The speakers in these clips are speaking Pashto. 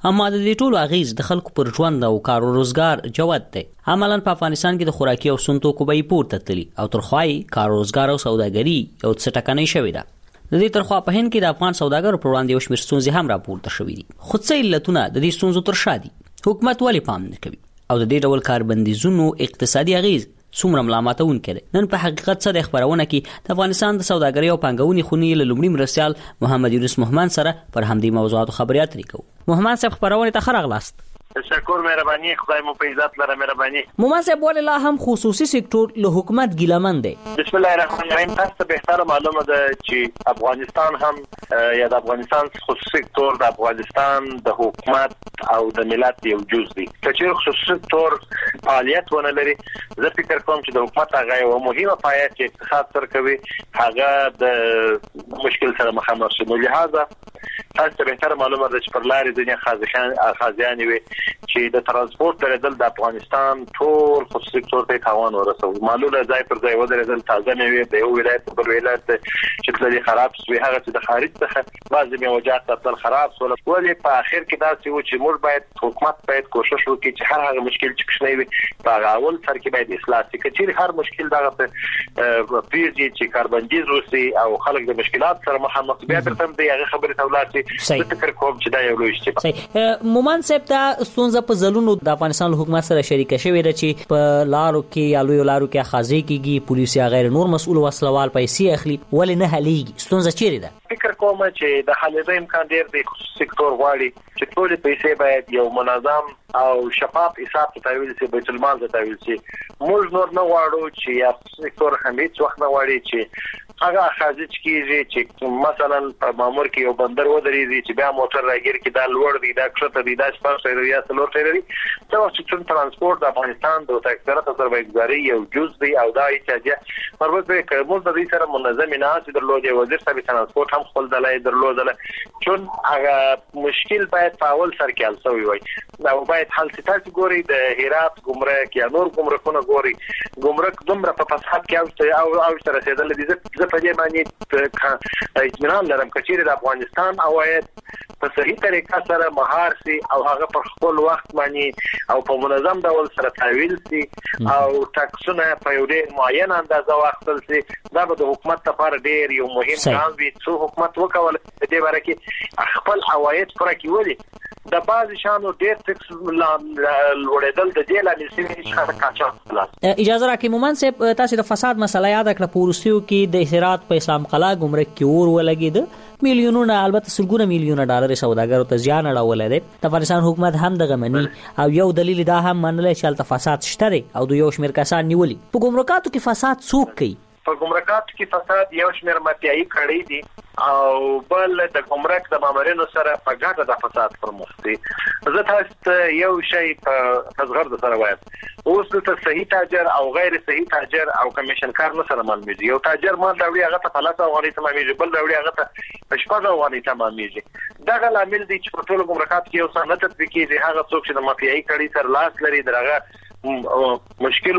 اما د دې ټولو اغیز د خلکو پر ژوند او کار او روزګار جوت دی. عملاً په افغانستان کې د خوراکي او سون توکو بیې پورته تللي او ترخوای کار او روزګار او سوداګري یو څه ټکنۍ شوې ده. د دې ترخوا په هند کې د افغان سوداګرو پر وړاندې یو شمېر ستونزې هم راپورته شوې دي. خو څه علتونه د دې ستونزو تر شا دي؟ حکومت ولې پام نه کوي او د دې ډول کاربندیزونو اقتصادي اغیز څومره ملامتونکی دی؟ نن په حقیقت څه د خبرونه کې د افغانستان د سوداګرۍ او پانګونې خونې له لومړي مرستیال محمد یونس مومن سره پر همدې موضوعاتو خبرې اترې کوو. مومن صاحب خبرونه ته ښه راغلاست. تشکر، مهرباني، خدای مو په عزت لره، مهرباني. مومن صاحب ولې لا هم خصوصي سکتور له حکومت ګیلمن دی؟ بسم الله الرحمن الرحیم. تاسو ته بهتره معلومه ده چې افغانستان هم یا د افغانستان خصوصي سکتور د افغانستان د حکومت او د ملت یو جز دی. چې خصوصي سکتور فعالیت ونه لري، زه فکر کوم چې د حکومت هغه یو مهمه پایه چې اقتصاد سره کوي هغه د مشکل سره مخامخ شي. نو لهدا تاسو ته بهتره معلومه ده چې پر لارې ځینې خازیان وي چې د ترانسپورت درېدل د افغانستان ټول خصوصي سکتور ته تاوان ورسوي. معلومه ځای پر ځای ودرېدل، تازه مېوې د یو ولایت بل ولایت چې تللي خراب شوي، هغه چې د خارج څخه بعضې میوجات تل خراب شول. ولې په اخر کې داسې و چې موږ باید حکومت باید کوشش وکړي چې هر هغه مشکل چې کوچنی وي په هغه اول سر کې باید اصلاح شي. که چیرې هر مشکل دغه پیږي چې کاربندیز وشي او خلک د مشکلات سره مخامخ بیا درته د هغه خبرې ته ولاړ شي، زه فکر کوم چې دا یو لوی شی دی. مومن صاحب دا ستونزه په ځلونو د افغانستان حکومت سره شریکه شوې ده چې په لارو کې یا لویو لارو کې اخاذې کېږي، پولیس یا غیر نور مسؤل وسلوال پیسې اخلي، ولې نه حلیږي؟ ستونزه چیرې ده؟ فکر کوم چې د حلېدو امکان ډېر دی. خصوصي سکتور غواړي چې ټولې پیسې باید یو منظم او شفاف حساب ته تحویل شي، بیت المال ته تحویل شي. موږ نور نه غواړو چې یا خصوصي سکتور هم هیڅ وخت نه غواړي چې هغه اخاذې کېږي چې مثلا په مامور کې یو بندر ودرېږي چې بیا موټر راګیر کې دا لوړ دی، دا کښته دی، دا شپږ سوه یا څلور سوه دی. دا وخت چې ترانسپورت د افغانستان د اکثره سرمایه‌ګذارۍ یو جز دی او دا احتیاج مربوط دی که موږ د دې سره منظم نه درلودې. وزیر صاحب ترانسپورت هم خپل دلایل درلودل، چون هغه مشکل باید په اول سر کې حل شوی وي او باید حل شي. تاسو ګورئ د هرات ګمرک یا نور ګمرکونه ګورئ، ګمرک دومره په فساد کې او سره رسېدل دي. زه په دې باندې اطمینان لرم چې چیرې د افغانستان عواید په صحیح طریقه سره مهار شي او هغه په خپل وخت باندې او په منظم ډول سره تحویل شي او ټاکسونه په یو ډېر معین اندازه واخیستل شي، دا به د حکومت لپاره ډېر یو مهم ګام وي. څو حکومت وکول په دې باره کې خپل عواید پوره کړي. د بعضې شیانو ډېر ټکس لوړېدل د دې لامل شوي چې قاچاق. اجازه راکړئ مومن صاحب، تاسو د فساد مسله یاده کړه. په وروستیو کې د هرات په اسلام قلعه ګمرک کې اور ولګېده، میلیونونه البته سلګونه میلیونه ډالر سوداګرو ته زیان اړولی دی. د افغانستان حکومت هم دغه مني او یو دلیل دا هم منلی چې هلته فساد شته دی او د یو شمېر کسان نیولي. په ګمرکاتو کې فساد څوک کوي؟ په ګمرکاتو کې فساد یو شمېر مافیایي کړۍ دي او بل د ګمرک د مامورینو سره په ګډه د فساد پر مخ دي. زه تاسو ته یو شی په زغرد سره وایم، اوس دلته صحیح تاجر او غیر صحیح تاجر او کمیشن کار نه سره معلومیږي. یو تاجر مال راوړي هغه ته په 10 افغانۍ تمامېږي، بل راوړي هغه ته په 6 افغانۍ تمامېږي. دغه لامل دی چې په ټولو ګمرکاتو کې یو څه نه تطبیق کېږي. هغه څوک چې د مافیایي کړۍ سره لاس لري دغه مشکل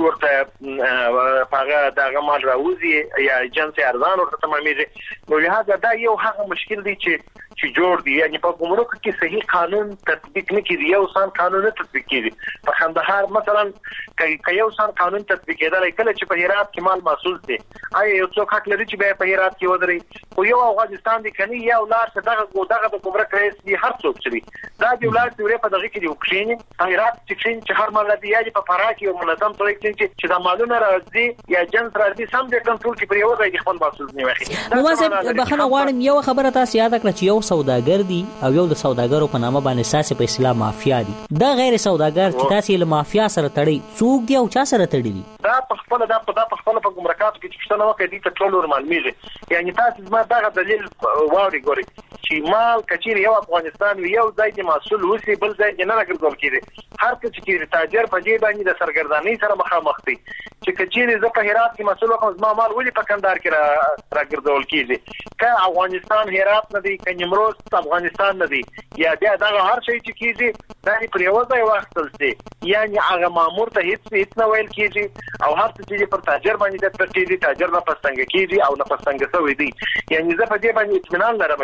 ورته هغه دغه مال راوځي یا جنس ارزان ورته تمامېږي. نو لهدا دا یو هغه مشکل دی چې جوړ دی. یعنی په ګمرک کې صحیح قانون تطبیق نه کېږي، یو سان قانون نه تطبیق کېږي. په کندهار مثلا که یو سان قانون تطبیق کېدلی، کله چې په هرات کې مال محصول دی، آیا یو څوک حق لري چې بیا په هرات کې ودرېږي؟ خو یو افغانستان دی کني یا ولار څه دغه د ګمرک رئیس دی، هر څوک چې دا دی ولار چې په دغه کې دی وکښیني په هرات چې هر مال دی یا په فراه کې یو منظم طریق چې دا مالونه راځي یا جنس راځي سم د کنټرول کې پر یو ځای خپل محصول نه واخلي. نو مثلا بخنه غواړم یو خبره تاسو یاد کړئ چې یو سوداګر دی او یو د سوداګرو په نامه باندې ساسي په اصطلاح مافیا دی. دا غیر سوداګر چې تاسو له مافیا سره تړي څوک دی او چا سره تړي دي؟ دا په خپل په ګمرکاتو کې چې څنګه وکړي ته ټول معلومیږي. یعنی تاسو ما دغه دلیل واوري ګوري چې مال کچیر یو افغانستان یو ځای کې محصول وسی بل ځای کې نه راګرځول کیږي. هر څه چې تاجر په دې باندې د سرګردانی سره مخامخ دي چې کچیر زه په هرات کې محصول وکم ما مال ولې په کندهار کې راګرځول کیږي. که افغانستان هرات نه دی، که نیمروز افغانستان نه دی، یا بیا دغه هر شی چې کیږي دا پر یو ځای واخیستل شي، یعنی هغه مامور ته هیڅ نه ویل کیږي او هر څه چې پر تاجر باندې د پټېږي تاجر نه پستنګ کیږي او نه پستنګ سوی دی. یعنی زه په دې باندې اطمینان لرم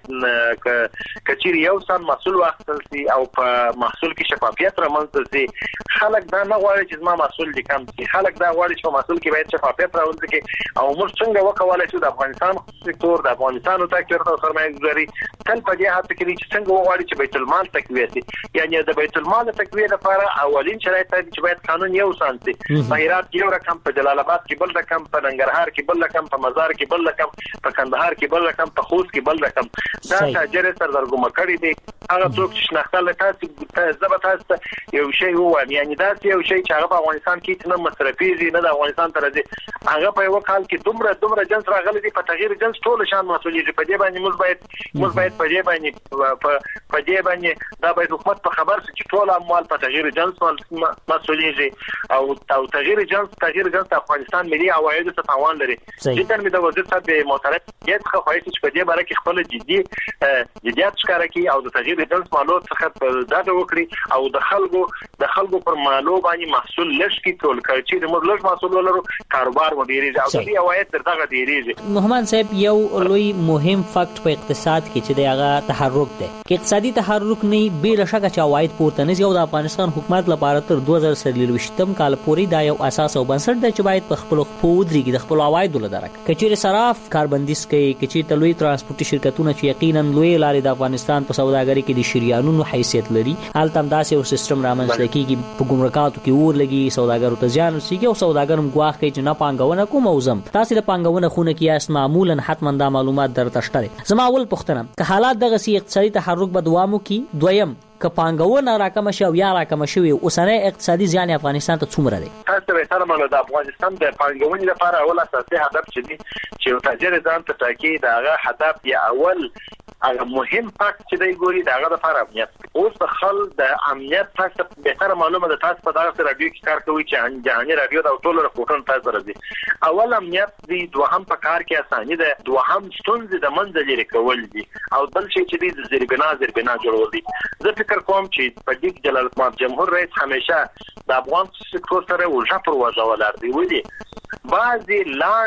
چې کچیر یو سم مسؤل واخلي او په محصول کې شفافیت رامنځته شي. خلک دا نه غواړي چې ما مسؤل دي کم شي، خلک دا غواړي چې مسؤل کې باید شفافیت راوړي او موږ څنګه وکولای شو د افغانستان سکتور د افغانستان تاجر او سرمایه‌ګذاري تل په دې حالت کې چې څنګه وغواړي چې بیت المال تقویه شي. یعنی د بیت المال تقویه لپاره اولین شرایط چې باید قانون یو سانتي. په هرات یو رقم، په جلال آباد کې بل رقم، په ننګرهار کې بل رقم، په مزار کې بل رقم، په کندهار کې بل رقم، په خوست کې بل رقم. دا تاجر سردرګم کړی دی. هغه څوک چې شناخته لته زبته یو شی ووایم، یعنی دا یو شی چې هغه په افغانستان کې نه مصرفيږي نه د افغانستان تر دې هغه په یو کال کې دومره جنس راغلي دي په تغییر جنس ټول شان مسؤلیت په دې باندې موږ باید په دې باندې دا باید حکومت په خبر شي چې ټول اموال په تغییر جنس مسؤلیت او تغییر جنس د افغانستان ملي عواید ته تاوان لري. جدا مې د وزیر صاحب محترم یې خو خواهش چې په دې باره کې خپل جديت ښکاره کړي او د تغییر جنس مالوت څخه دا وکړي او د خلکو پر مالو باندې محصول لږ کی ټول کړي چې موږ لږ محصول ولرو کاروبار ودیریږي او دې عواید تر دغه دیریږي. محمد صاحب یو لوی مهم فکت په اقتصاد کې چې دغه تحرک دی کې اقتصادي تحرک نه بې شکه چې عواید پورته نه زیو د افغانستان حکومت لپاره تر 2023 کال پورې دا یو اساس او بنسټ دی چې باید په خپل خپودريږي د خپل عواید ولدارک کچېر صراف کاربندیز کوي کچې تلوي ترانسپورتي شرکتونه چې یقینا لوی لارې د افغانستان په سوداګرۍ کې د شریانونو حیثیت لري حالت هم داسې یو سیستم رامنځته کیږي په ګمرکاتو کې اور لګي سوداګرو ته ځان رسیږي او سوداګرم ګواښ کوي چې نه پانګونه کوم او زم تاسو د پانګونه خونه کې اس معمولا حتما دا معلومات درته شته. زما اول پوښتنه که حالات دغه سي اقتصادي تحرک بدوامو کې دویم که پانګونه راکمه شو یا راکمه شوی اوسنۍ اقتصادي زیان افغانستان ته څومره دی؟ تاسو به تر مله د افغانستان د پانګونې لپاره اول اساسي هدف چې تاجر ځان ته ټاکي دغه هدف یا اول هغه مهم فاکت چې دی ګوري دغه لپاره امنیت. اوس د خل د امنیت تاسو به تر معلومه ده تاسو په دغه رادیو کې کار کوي چې جهاني رادیو دا ټول رپورټونه تاسو راځي. اول امنیت دی، دوهم په کار کې اساني ده، دوهم ستونزې د منځ لري کول دي او بل شي چې دی زیربنا جوړول دي. زه فکر کوم چې په دې جلال آباد جمهور رئیس همیشه د افغان سکتور سره وجه پر وجه ولر دی ودی بعضی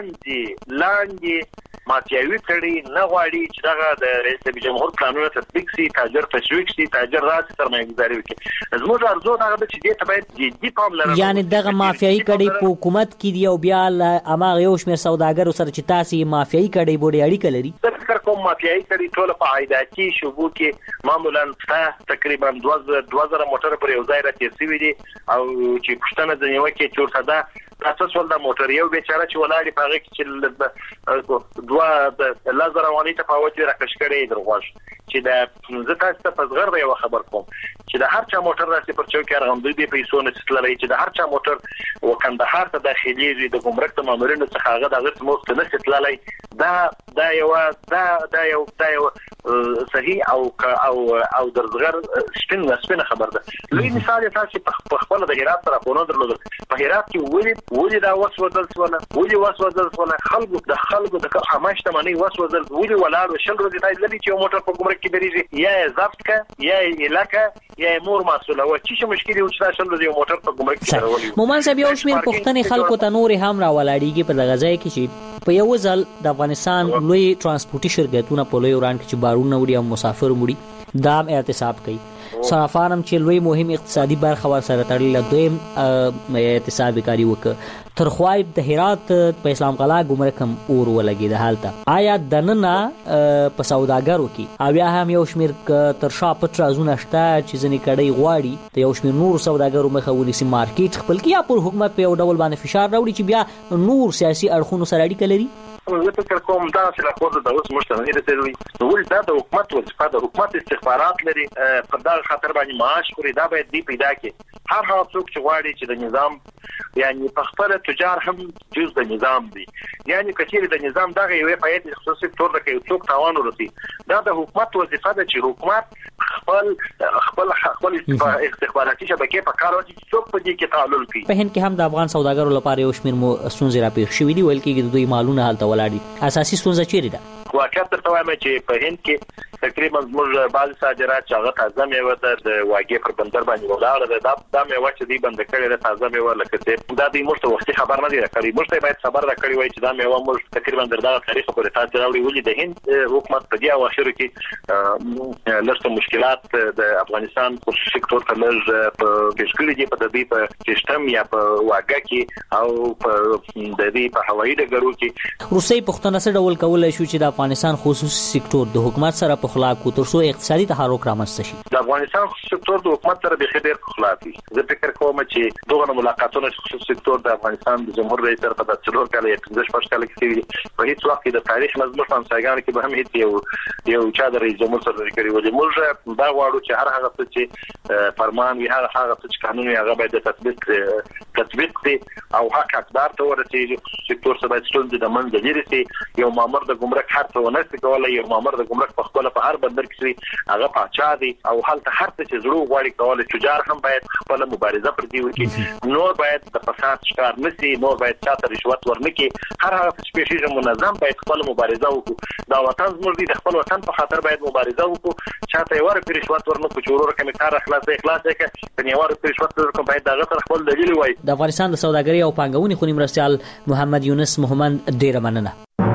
لاندې مافیاوي کړي نه غواړي چې دغه د رئیس جمهور قانون تطبیق شي، تاجر تشویق شي، تاجر راځي سرمایه‌ګذاري وکړي. زموږ ارزو دغه چې دې ته باید جدي پام لرو. یعنی دغه مافیايي کړي په حکومت کې دی او بیا اماغه یو شمېر سوداګر سره چې تاسو مافیايي کړي بوري اړیکه لري. فکر کوم مافیايي کړي ټول په عایداتي شوبو کې معمولا تقریبا 2000 موټر پر یو ځای راځي دي او چې پښتنه د نیوکه کې چورته تاسو ول د موټر یو بیچاره چې ولاړی په هغه کې چې دوه لزر رواني تفاوت راکش کړي درغواش چې د زه تاسو ته پزغر دی خبر کوم چې د هر چا موټر راځي پر چوکۍ رغندوی دی پیسو نه ستللی چې د هر چا موټر وکندهار ته داخلي د ګمرک د مامورینو څخه هغه د غیر موږ نه ستللی دا یو صحیح او درزغر سپین خبر ده. لوی مثال تاسو په خپل د هرات سره په نظر لګل په هرات کې ولې دا وسوځل سونه خلکو د خامشته معنی وسوځل ولې ولاړ شل ورځې تای لدی چې موټر په ګمرک کې بریږي یا ضبط کا یا علاقه یا مور مسؤله و چې مشکل یو چې شل ورځې موټر په ګمرک کې راولي. مومن صاحب یو شمیر پښتني خلکو ته نور هم راولاړيږي په دغه ځای کې چې په یو ځل د افغانستان لوی ترانسپورتي شرکتونه په لوی وران کې چې بارونه وړي او مسافر وړي دام احتساب کوي. صرافانم چې لوی مهم اقتصادي برخه ور سره تړلې دویم احتساب کاری وکړه تر خوای د هرات په اسلام قلعه ګمرکم اور ولګي د حالت آیا دننه په سوداګرو کې او یا هم یو شمیر تر شا پټرازونه شته چې ځنې کړي غواړي ته یو شمیر نور سوداګرو مخه ولسی مارکیټ خپل کې یا پر حکومت په یو ډول باندې فشار راوړي چې بیا نور سیاسي اړخونو سره اړیکه لري. زه فکر کوم دا چې راپور د اوس مشتمل دی نو دا د حکومت وظیفه د حکومت استخبارات لري په دا خاطر باندې معاش خوري دا باید دی پیدا کړي. هر هغه څوک چې غواړي چې د نظام یعنی په خپل تجار هم جز د نظام دی یعنی کچېر د نظام دغه یو فعالیت خصوصي تور د کې څوک تاوان ورسي دا د حکومت وظیفه ده چې حکومت خپل استخباراتي شبکې په کار واچي څوک په دې کې تعامل کوي. په هند کې هم د افغان سوداګرو لپاره یو شمیر ستونزې راپېښ شوې دي ویل کېږي د دوی مالونه حالت ولاړ دي. اساسي ستونزه چیرې ده؟ واقعیت ته وایم چې په هند کې تقریبا موږ بعض صادرات چې هغه تازه میوه د واګې پر بندر باندې ولاړه ده دا میوه چې دی بند کړي ده تازه میوه لکه څه دا دی موږ وختي خبر نه دی راکړي موږ باید خبر راکړي وای چې دا میوه موږ تقریبا دردا تاریخ پورې تاسو راوړي ولې د هند حکومت په دې اواخرو کې لږ مشکلات د افغانستان په سکتور ته لږ په کېشکلي دی په دې په سیستم یا په واګه کې او په د دې په هوایي ډګرو کې روسي پښتنه څه ډول کولای شو چې د افغانستان خصوصي سکتور د حکومت سره په خلا کو ترڅو اقتصادي تحرک رامنځته شي د افغانستان خصوصي سکتور د حکومت سره به خبر په خلا دي زه فکر کوم چې دغه ملاقاتونه خصوصي سکتور د افغانستان د جمهور رئیس سره په 4 کال یا 15 کال کې په هیڅ وخت د تاریخ مزمن همسایګان کې به هم هیڅ یو چا د رئیس جمهور سره لري ولې موږ دا غواړو چې هر هغه څه چې فرمان وي هر هغه څه چې قانون وي هغه باید تطبیق شي او حق حقدار ته ورسیږي سکتور څخه باید ستونزې د منځ لري سي یو مامور د ګمرک هر څه ونه کوي یو مامور د ګمرک په خپل په هر بندر کې هغه پاچا دی او حالت هر څه چې زړه غواړي کول تجار هم باید خپل مبارزه پر دی وکړي نور باید د فساد شکار نشي نور باید چاته رشوت ورنکړي هر هغه څه چې منظم باید خپل مبارزه وکړي دا وطن زموږ دی د خپل وطن په خاطر باید مبارزه وکړو چاته یو ور رشوت ورنکړو چې ورور کمی کار اخلاص کې په یو ور رشوت ورکړو باید دا غوښتل خپل دلیل وای د افغانستان د سوداګرۍ او پانګونې خونی مرستیال محمد یونس محمد ډیر مننه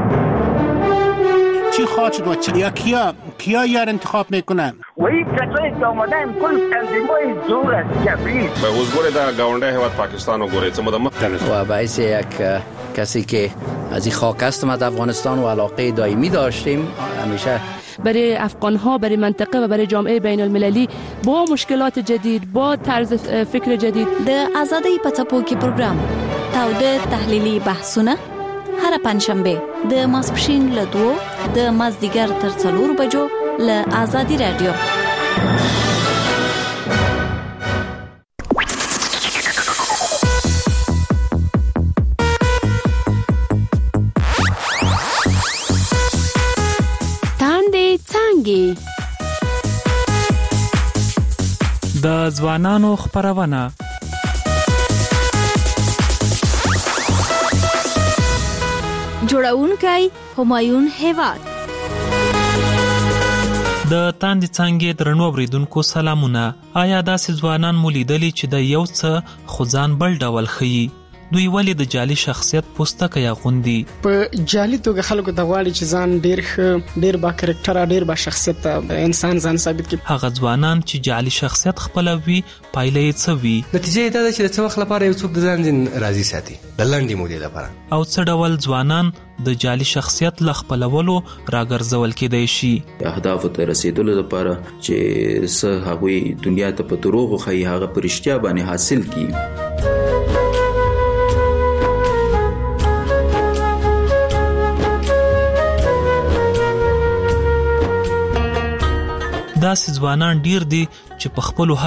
چی خواهد شد و کیا یار انتخاب میکنن؟ وی کسایی که آمدن کل تنظیمای زور است جبری به حضور در گاونده هیواد پاکستان و گوره و باعث یک کسی که از این خاک است ما در افغانستان و علاقه دائمی داشتیم همیشه برای افغان‌ها برای منطقه و برای جامعه بین المللی با مشکلات جدید با طرز فکر جدید د آزادۍ په څپو کې پروګرام تاوده تحلیلي بحثونه هر پنځشنبه د ماسپښین له 2 د مازدیګر تر 4 بجو له آزادي رادیو د ځوانانو خبرونه جوړونکي همایون هیواد د تاندې څنګه درنو اوریدونکو سلامونه آیا داسې ځوانان مولیدلی چې د یو څه خزان بل ډول خي دوی ولې د جعلي شخصیت پوستکه یا غوندي په جعلي توګه خلکو د غواړي چې ځان ډیر با کریکټر ډیر با شخصیت انسان ځان ثابت کړي هغه ځوانان چې جعلي شخصیت خپلوي پایله یې څه وي نتیجه دا ده چې څه وخت لپاره یو څوک د ځان راضي ساتي د لنډې مودې لپاره او څه ډول ځوانان د جعلي شخصیت ل خپلولو راګرځول کېدای شي اهداف ته رسیدلو لپاره چې څه هغوی دنیا ته په دروغ خو هغه پرشتیا باندې حاصل کړي داسې ځوانان ډیر دي چې په خپل